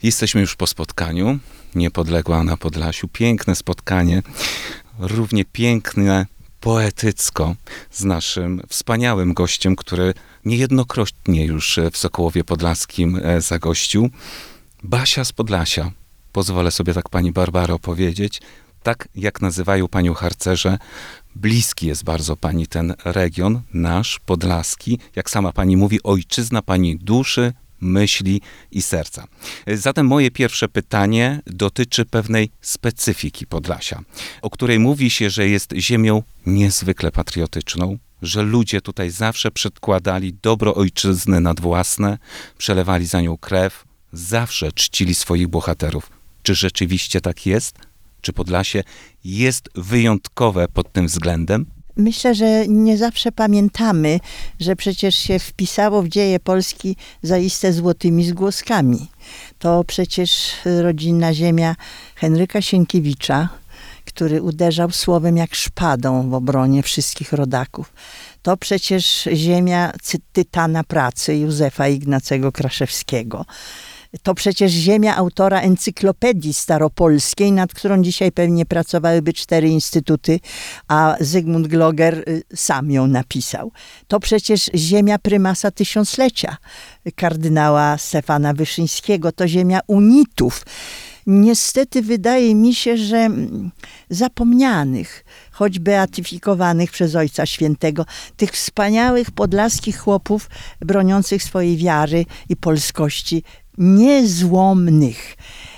Jesteśmy już po spotkaniu. Niepodległa na Podlasiu. Piękne spotkanie. Równie piękne, poetycko z naszym wspaniałym gościem, który niejednokrotnie już w Sokołowie Podlaskim zagościł. Basia z Podlasia. Pozwolę sobie tak pani Barbaro powiedzieć. Tak jak nazywają panią harcerze, bliski jest bardzo pani ten region, nasz, podlaski. Jak sama pani mówi, ojczyzna pani duszy, myśli i serca. Zatem moje pierwsze pytanie dotyczy pewnej specyfiki Podlasia, o której mówi się, że jest ziemią niezwykle patriotyczną, że ludzie tutaj zawsze przedkładali dobro ojczyzny nad własne, przelewali za nią krew, zawsze czcili swoich bohaterów. Czy rzeczywiście tak jest? Czy Podlasie jest wyjątkowe pod tym względem? Myślę, że nie zawsze pamiętamy, że przecież się wpisało w dzieje Polski zaiste złotymi zgłoskami. To przecież rodzinna ziemia Henryka Sienkiewicza, który uderzał słowem jak szpadą w obronie wszystkich rodaków. To przecież ziemia tytana pracy Józefa Ignacego Kraszewskiego. To przecież ziemia autora encyklopedii staropolskiej, nad którą dzisiaj pewnie pracowałyby 4 instytuty, a Zygmunt Gloger sam ją napisał. To przecież ziemia prymasa tysiąclecia, kardynała Stefana Wyszyńskiego. To ziemia unitów. Niestety wydaje mi się, że zapomnianych, choć beatyfikowanych przez Ojca Świętego, tych wspaniałych podlaskich chłopów broniących swojej wiary i polskości, niezłomnych.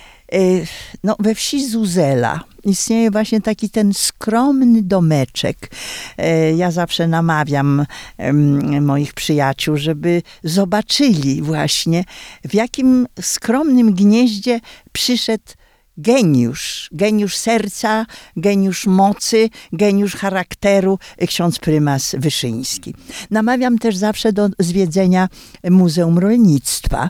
We wsi Zuzela istnieje właśnie taki ten skromny domeczek. Ja zawsze namawiam moich przyjaciół, żeby zobaczyli właśnie, w jakim skromnym gnieździe przyszedł geniusz serca, geniusz mocy, geniusz charakteru, ksiądz prymas Wyszyński. Namawiam też zawsze do zwiedzenia Muzeum Rolnictwa,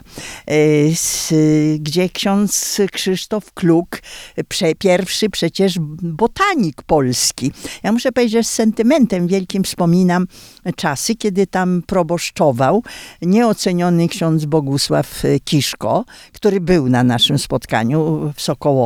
gdzie ksiądz Krzysztof Kluk, pierwszy przecież botanik polski. Ja muszę powiedzieć, że z sentymentem wielkim wspominam czasy, kiedy tam proboszczował nieoceniony ksiądz Bogusław Kiszko, który był na naszym spotkaniu w Sokołowie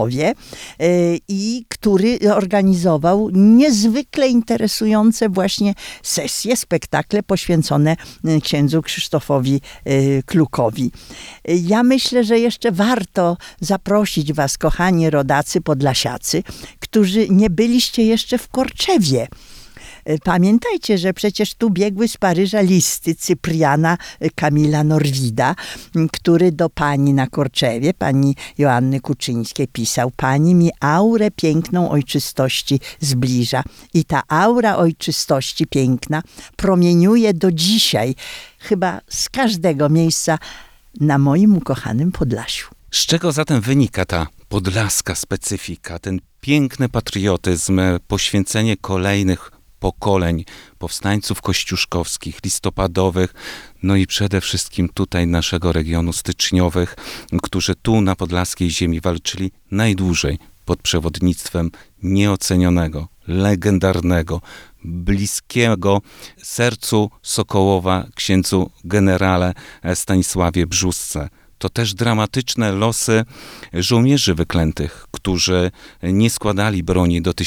i który organizował niezwykle interesujące właśnie sesje, spektakle poświęcone księdzu Krzysztofowi Klukowi. Ja myślę, że jeszcze warto zaprosić was, kochani rodacy podlasiacy, którzy nie byliście jeszcze w Korczewie. Pamiętajcie, że przecież tu biegły z Paryża listy Cypriana Kamila Norwida, który do pani na Korczewie, pani Joanny Kuczyńskiej pisał: pani mi aurę piękną ojczystości zbliża. I ta aura ojczystości piękna promieniuje do dzisiaj, chyba z każdego miejsca na moim ukochanym Podlasiu. Z czego zatem wynika ta podlaska specyfika, ten piękny patriotyzm, poświęcenie kolejnych pokoleń powstańców kościuszkowskich, listopadowych, no i przede wszystkim tutaj naszego regionu styczniowych, którzy tu na podlaskiej ziemi walczyli najdłużej pod przewodnictwem nieocenionego, legendarnego, bliskiego sercu Sokołowa księdzu generale Stanisławie Brzósce. To też dramatyczne losy żołnierzy wyklętych, którzy nie składali broni do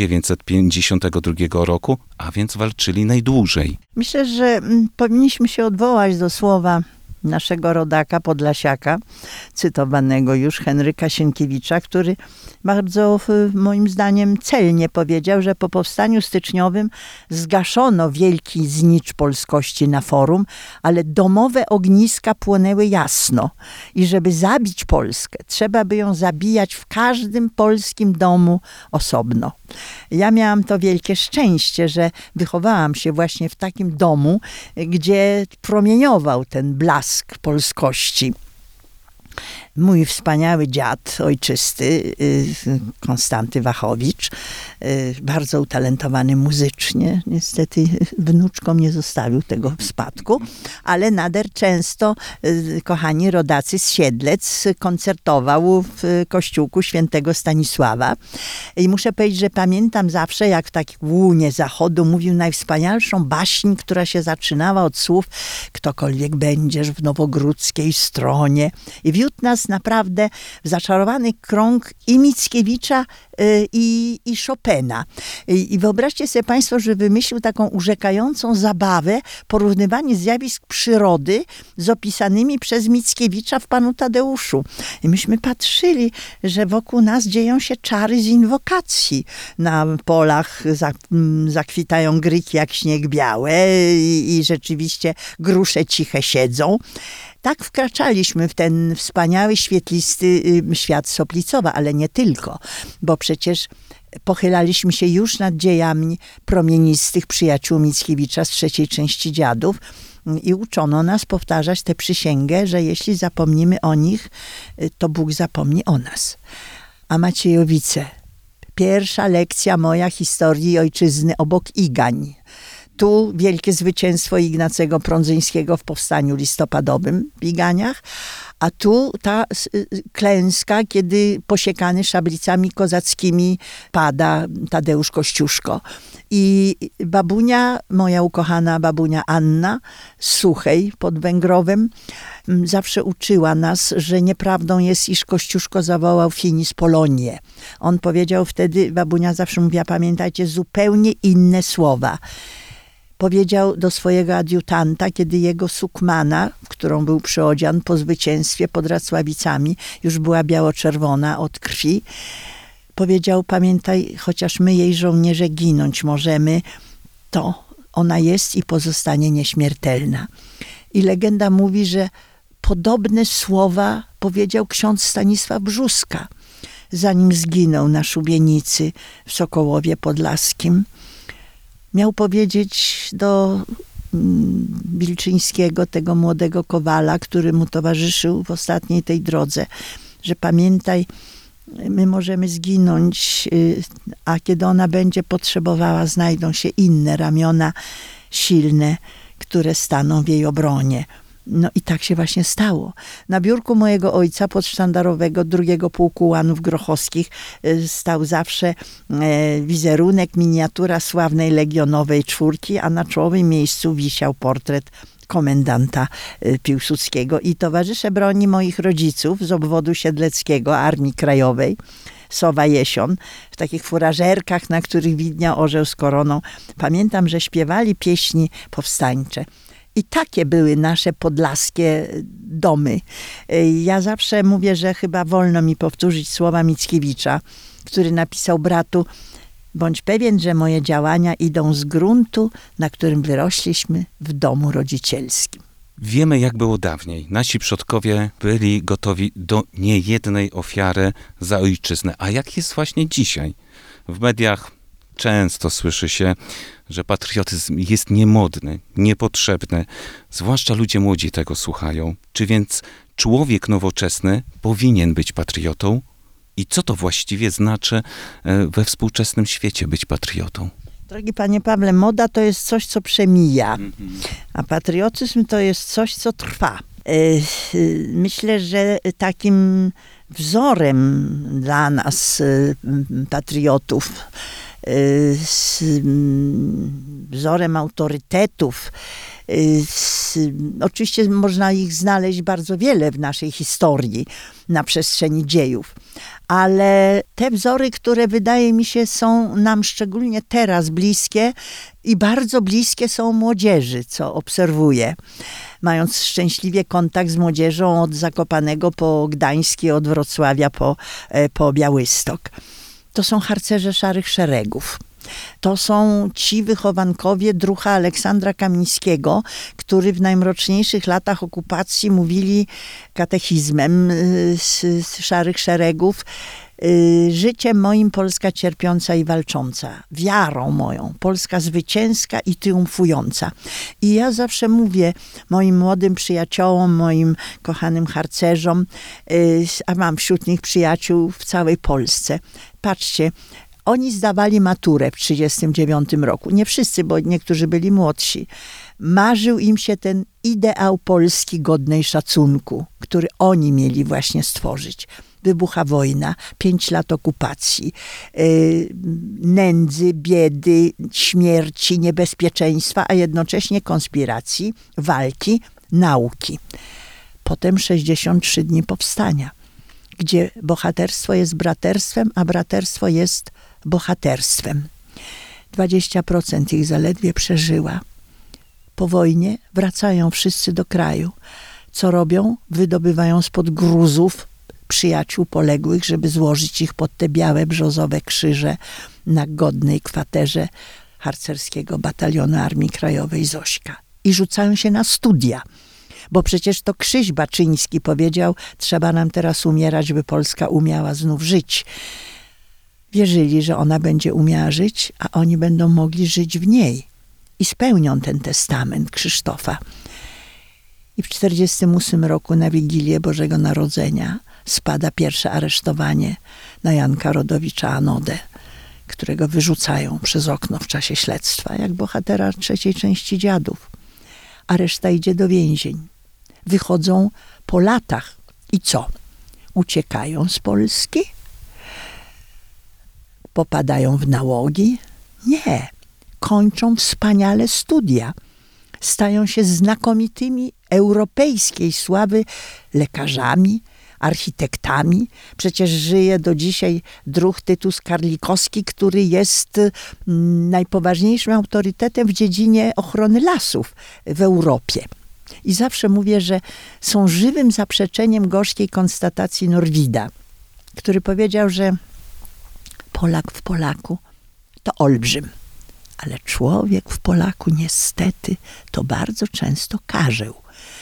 1952 roku, a więc walczyli najdłużej. Myślę, że powinniśmy się odwołać do słowa naszego rodaka, podlasiaka, cytowanego już Henryka Sienkiewicza, który bardzo, moim zdaniem, celnie powiedział, że po powstaniu styczniowym zgaszono wielki znicz polskości na forum, ale domowe ogniska płonęły jasno. I żeby zabić Polskę, trzeba by ją zabijać w każdym polskim domu osobno. Ja miałam to wielkie szczęście, że wychowałam się właśnie w takim domu, gdzie promieniował ten blask polskości. Mój wspaniały dziad ojczysty, Konstanty Wachowicz, bardzo utalentowany muzycznie. Niestety wnuczkom nie zostawił tego w spadku, ale nader często, kochani rodacy z Siedlec, koncertował w kościółku świętego Stanisława. I muszę powiedzieć, że pamiętam zawsze, jak w takim łunie zachodu mówił najwspanialszą baśń, która się zaczynała od słów: ktokolwiek będziesz w nowogródzkiej stronie. I wiódł nas naprawdę w zaczarowany krąg i Mickiewicza, i Chopina. I wyobraźcie sobie państwo, że wymyślił taką urzekającą zabawę, porównywanie zjawisk przyrody z opisanymi przez Mickiewicza w Panu Tadeuszu. I myśmy patrzyli, że wokół nas dzieją się czary z inwokacji. Na polach zakwitają gryki jak śnieg białe i rzeczywiście grusze ciche siedzą. Tak wkraczaliśmy w ten wspaniały, świetlisty świat Soplicowa, ale nie tylko, bo przecież pochylaliśmy się już nad dziejami promienistych przyjaciół Mickiewicza z trzeciej części Dziadów i uczono nas powtarzać tę przysięgę, że jeśli zapomnimy o nich, to Bóg zapomni o nas. A Maciejowice, pierwsza lekcja moja historii ojczyzny obok Igań. Tu wielkie zwycięstwo Ignacego Prądzyńskiego w powstaniu listopadowym w Iganiach, a tu ta klęska, kiedy posiekany szablicami kozackimi pada Tadeusz Kościuszko. I babunia, moja ukochana babunia Anna z Suchej pod Węgrowem, zawsze uczyła nas, że nieprawdą jest, iż Kościuszko zawołał Finis Polonię. On powiedział wtedy, babunia zawsze mówiła, pamiętajcie, zupełnie inne słowa. Powiedział do swojego adiutanta, kiedy jego sukmana, w którą był przyodzian po zwycięstwie pod Racławicami, już była biało-czerwona od krwi, powiedział: pamiętaj, chociaż my, jej żołnierze, ginąć możemy, to ona jest i pozostanie nieśmiertelna. I legenda mówi, że podobne słowa powiedział ksiądz Stanisław Brzóska, zanim zginął na szubienicy w Sokołowie Podlaskim. Miał powiedzieć do Wilczyńskiego, tego młodego kowala, który mu towarzyszył w ostatniej tej drodze, że pamiętaj, my możemy zginąć, a kiedy ona będzie potrzebowała, znajdą się inne ramiona silne, które staną w jej obronie. No i tak się właśnie stało. Na biurku mojego ojca podsztandarowego II Pułku Ułanów Grochowskich stał zawsze wizerunek, miniatura sławnej Legionowej Czwórki, a na czołowym miejscu wisiał portret komendanta Piłsudskiego. I towarzysze broni moich rodziców z obwodu siedleckiego Armii Krajowej, Sowa Jesion, w takich furażerkach, na których widniał orzeł z koroną. Pamiętam, że śpiewali pieśni powstańcze. I takie były nasze podlaskie domy. Ja zawsze mówię, że chyba wolno mi powtórzyć słowa Mickiewicza, który napisał bratu: bądź pewien, że moje działania idą z gruntu, na którym wyrośliśmy w domu rodzicielskim. Wiemy, jak było dawniej. Nasi przodkowie byli gotowi do niejednej ofiary za ojczyznę. A jak jest właśnie dzisiaj? W mediach często słyszy się, że patriotyzm jest niemodny, niepotrzebny. Zwłaszcza ludzie młodzi tego słuchają. Czy więc człowiek nowoczesny powinien być patriotą? I co to właściwie znaczy we współczesnym świecie być patriotą? Drogi panie Pawle, moda to jest coś, co przemija, a patriotyzm to jest coś, co trwa. Myślę, że takim wzorem dla nas, patriotów, wzorem autorytetów, oczywiście można ich znaleźć bardzo wiele w naszej historii na przestrzeni dziejów, ale te wzory, które wydaje mi się są nam szczególnie teraz bliskie i bardzo bliskie są młodzieży, co obserwuję, mając szczęśliwie kontakt z młodzieżą od Zakopanego po Gdański, od Wrocławia po Białystok. To są harcerze Szarych Szeregów. To są ci wychowankowie druha Aleksandra Kamińskiego, który w najmroczniejszych latach okupacji mówili katechizmem z Szarych Szeregów: życiem moim Polska cierpiąca i walcząca, wiarą moją Polska zwycięska i triumfująca. I ja zawsze mówię moim młodym przyjaciołom, moim kochanym harcerzom, a mam wśród nich przyjaciół w całej Polsce: patrzcie, Oni zdawali maturę w 1939 roku. Nie wszyscy, bo niektórzy byli młodsi. Marzył im się ten ideał Polski godnej szacunku, który oni mieli właśnie stworzyć. Wybucha wojna, 5 lat okupacji, nędzy, biedy, śmierci, niebezpieczeństwa, a jednocześnie konspiracji, walki, nauki. Potem 63 dni powstania, gdzie bohaterstwo jest braterstwem, a braterstwo jest bohaterstwem. 20% ich zaledwie przeżyła. Po wojnie wracają wszyscy do kraju. Co robią? Wydobywają spod gruzów przyjaciół poległych, żeby złożyć ich pod te białe brzozowe krzyże na godnej kwaterze harcerskiego batalionu Armii Krajowej Zośka. I rzucają się na studia. Bo przecież to Krzyś Baczyński powiedział, trzeba nam teraz umierać, by Polska umiała znów żyć. Wierzyli, że ona będzie umiała żyć, a oni będą mogli żyć w niej. I spełnią ten testament Krzysztofa. I w 1948 roku na Wigilię Bożego Narodzenia spada pierwsze aresztowanie na Janka Rodowicza Anodę, którego wyrzucają przez okno w czasie śledztwa, jak bohatera trzeciej części Dziadów. A reszta idzie do więzień. Wychodzą po latach. I co? Uciekają z Polski? Popadają w nałogi? Nie. Kończą wspaniale studia. Stają się znakomitymi europejskiej sławy lekarzami, architektami. Przecież żyje do dzisiaj druh Tytus Karlikowski, który jest najpoważniejszym autorytetem w dziedzinie ochrony lasów w Europie. I zawsze mówię, że są żywym zaprzeczeniem gorzkiej konstatacji Norwida, który powiedział, że Polak w Polaku to olbrzym, ale człowiek w Polaku niestety to bardzo często karzeł.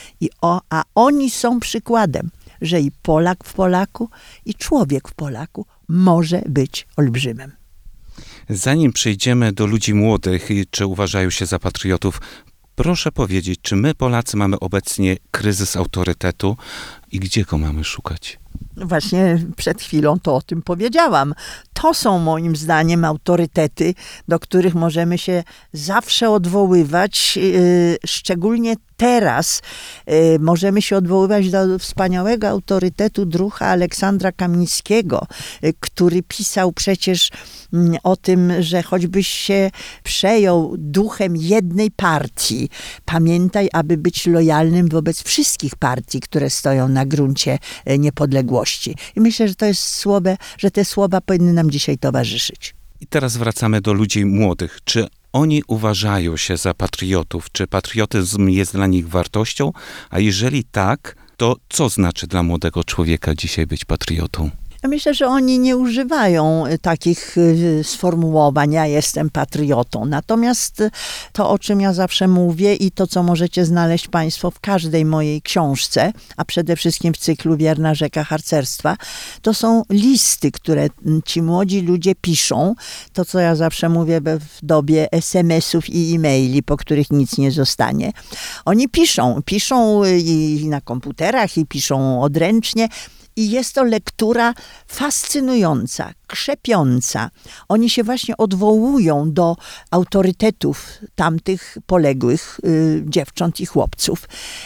A oni są przykładem, że i Polak w Polaku, i człowiek w Polaku może być olbrzymem. Zanim przejdziemy do ludzi młodych i czy uważają się za patriotów, proszę powiedzieć, czy my Polacy mamy obecnie kryzys autorytetu i gdzie go mamy szukać? Właśnie przed chwilą to o tym powiedziałam. To są moim zdaniem autorytety, do których możemy się zawsze odwoływać, szczególnie teraz. Możemy się odwoływać do wspaniałego autorytetu druha Aleksandra Kamińskiego, który pisał przecież o tym, że choćbyś się przejął duchem jednej partii, pamiętaj, aby być lojalnym wobec wszystkich partii, które stoją na gruncie niepodległości. I myślę, że to jest że te słowa powinny nam dzisiaj towarzyszyć. I teraz wracamy do ludzi młodych. Czy oni uważają się za patriotów? Czy patriotyzm jest dla nich wartością? A jeżeli tak, to co znaczy dla młodego człowieka dzisiaj być patriotą? Ja myślę, że oni nie używają takich sformułowań, ja jestem patriotą. Natomiast to, o czym ja zawsze mówię i to, co możecie znaleźć Państwo w każdej mojej książce, a przede wszystkim w cyklu Wierna rzeka harcerstwa, to są listy, które ci młodzi ludzie piszą. To, co ja zawsze mówię w dobie SMS-ów i e-maili, po których nic nie zostanie. Oni piszą i na komputerach, i piszą odręcznie. I jest to lektura fascynująca, krzepiąca. Oni się właśnie odwołują do autorytetów tamtych poległych dziewcząt i chłopców.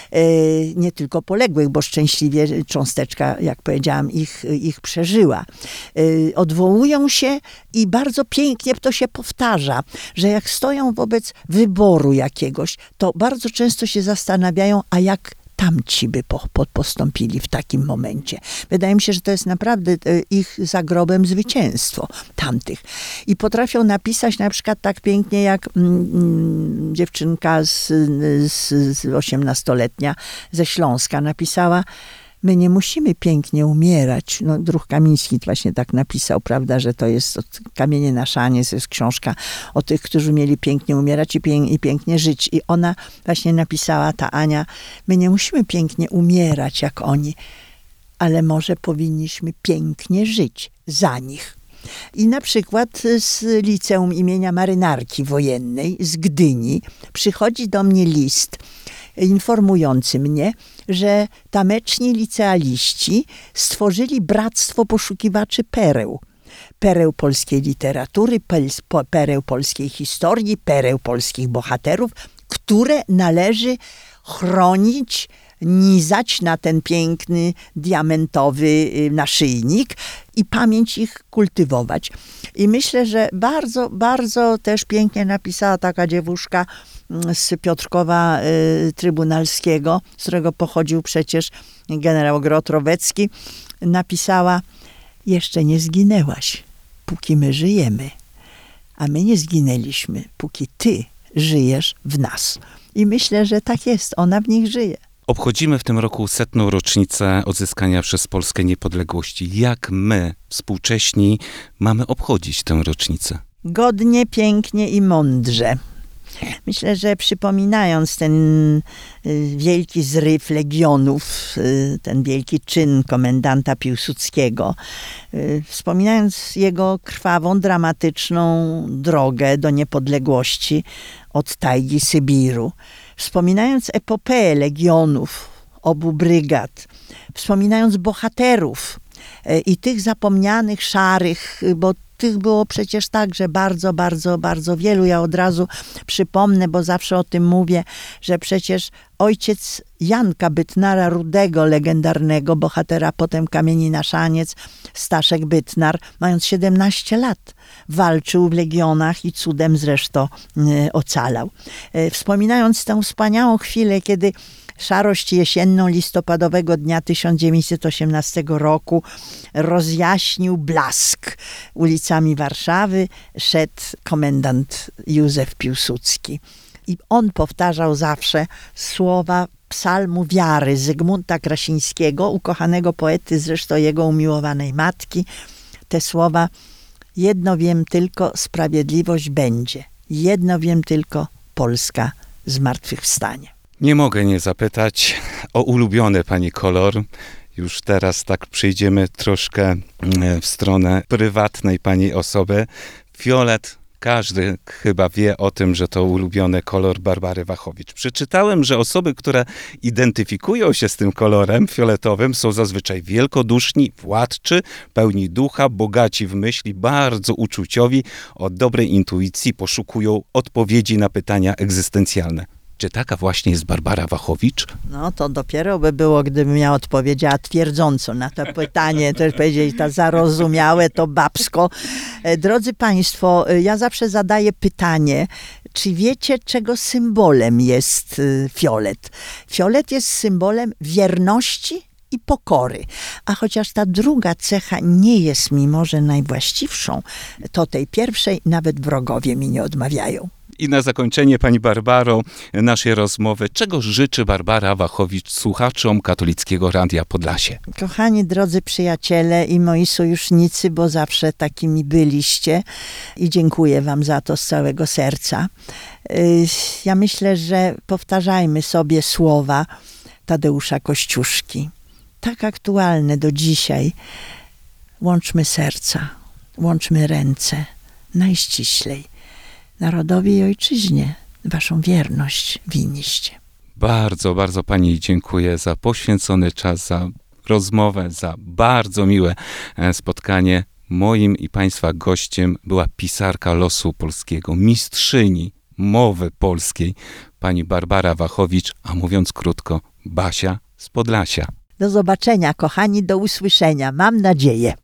Nie tylko poległych, bo szczęśliwie cząsteczka, jak powiedziałam, ich przeżyła. Odwołują się i bardzo pięknie to się powtarza, że jak stoją wobec wyboru jakiegoś, to bardzo często się zastanawiają, a jak tamci by postąpili w takim momencie. Wydaje mi się, że to jest naprawdę ich za grobem zwycięstwo tamtych. I potrafią napisać na przykład tak pięknie, jak dziewczynka z 18-letnia ze Śląska napisała: my nie musimy pięknie umierać. No, druh Kamiński właśnie tak napisał, prawda, że to jest Kamienie na szanie, to jest książka o tych, którzy mieli pięknie umierać i pięknie żyć. I ona właśnie napisała, ta Ania, my nie musimy pięknie umierać jak oni, ale może powinniśmy pięknie żyć za nich. I na przykład z Liceum imienia Marynarki Wojennej z Gdyni przychodzi do mnie list informujący mnie, że tameczni licealiści stworzyli Bractwo Poszukiwaczy Pereł. pereł polskiej literatury, pereł polskiej historii, pereł polskich bohaterów, które należy chronić, nizać na ten piękny, diamentowy naszyjnik i pamięć ich kultywować. I myślę, że bardzo, bardzo też pięknie napisała taka dziewuszka z Piotrkowa Trybunalskiego, z którego pochodził przecież generał Grot-Rowecki, napisała: jeszcze nie zginęłaś, póki my żyjemy, a my nie zginęliśmy, póki ty żyjesz w nas. I myślę, że tak jest, ona w nich żyje. Obchodzimy w tym roku 100. rocznicę odzyskania przez Polskę niepodległości. Jak my, współcześni, mamy obchodzić tę rocznicę? Godnie, pięknie i mądrze. Myślę, że przypominając ten wielki zryw legionów, ten wielki czyn komendanta Piłsudskiego, wspominając jego krwawą, dramatyczną drogę do niepodległości od tajgi Sybiru, wspominając epopeę legionów, obu brygad, wspominając bohaterów i tych zapomnianych, szarych, bo tych było przecież także bardzo, bardzo, bardzo wielu. Ja od razu przypomnę, bo zawsze o tym mówię, że przecież ojciec Janka Bytnara Rudego, legendarnego bohatera potem Kamieni na Szaniec, Staszek Bytnar, mając 17 lat, walczył w legionach i cudem zresztą ocalał. Wspominając tę wspaniałą chwilę, kiedy szarość jesienną listopadowego dnia 1918 roku rozjaśnił blask ulicami Warszawy, szedł komendant Józef Piłsudski. I on powtarzał zawsze słowa psalmu wiary Zygmunta Krasińskiego, ukochanego poety, zresztą jego umiłowanej matki. Te słowa: jedno wiem tylko, sprawiedliwość będzie. Jedno wiem tylko, Polska zmartwychwstanie. Nie mogę nie zapytać o ulubiony pani kolor. Już teraz tak przejdziemy troszkę w stronę prywatnej pani osoby. Fiolet. Każdy chyba wie o tym, że to ulubiony kolor Barbary Wachowicz. Przeczytałem, że osoby, które identyfikują się z tym kolorem fioletowym, są zazwyczaj wielkoduszni, władczy, pełni ducha, bogaci w myśli, bardzo uczuciowi, o dobrej intuicji, poszukują odpowiedzi na pytania egzystencjalne. Czy taka właśnie jest Barbara Wachowicz? No to dopiero by było, gdybym ja odpowiedziała twierdząco na to pytanie, to powiedzieć ta zarozumiałe, to babsko. Drodzy Państwo, ja zawsze zadaję pytanie, czy wiecie, czego symbolem jest fiolet? Fiolet jest symbolem wierności i pokory. A chociaż ta druga cecha nie jest mi może najwłaściwszą, to tej pierwszej nawet wrogowie mi nie odmawiają. I na zakończenie, pani Barbaro, naszej rozmowy, czego życzy Barbara Wachowicz słuchaczom Katolickiego Radia Podlasie? Kochani, drodzy przyjaciele i moi sojusznicy, bo zawsze takimi byliście i dziękuję wam za to z całego serca. Ja myślę, że powtarzajmy sobie słowa Tadeusza Kościuszki, tak aktualne do dzisiaj. Łączmy serca, łączmy ręce najściślej. Narodowi i ojczyźnie waszą wierność winniście. Bardzo, bardzo pani dziękuję za poświęcony czas, za rozmowę, za bardzo miłe spotkanie. Moim i państwa gościem była pisarka losu polskiego, mistrzyni mowy polskiej, pani Barbara Wachowicz, a mówiąc krótko, Basia z Podlasia. Do zobaczenia, kochani, do usłyszenia. Mam nadzieję.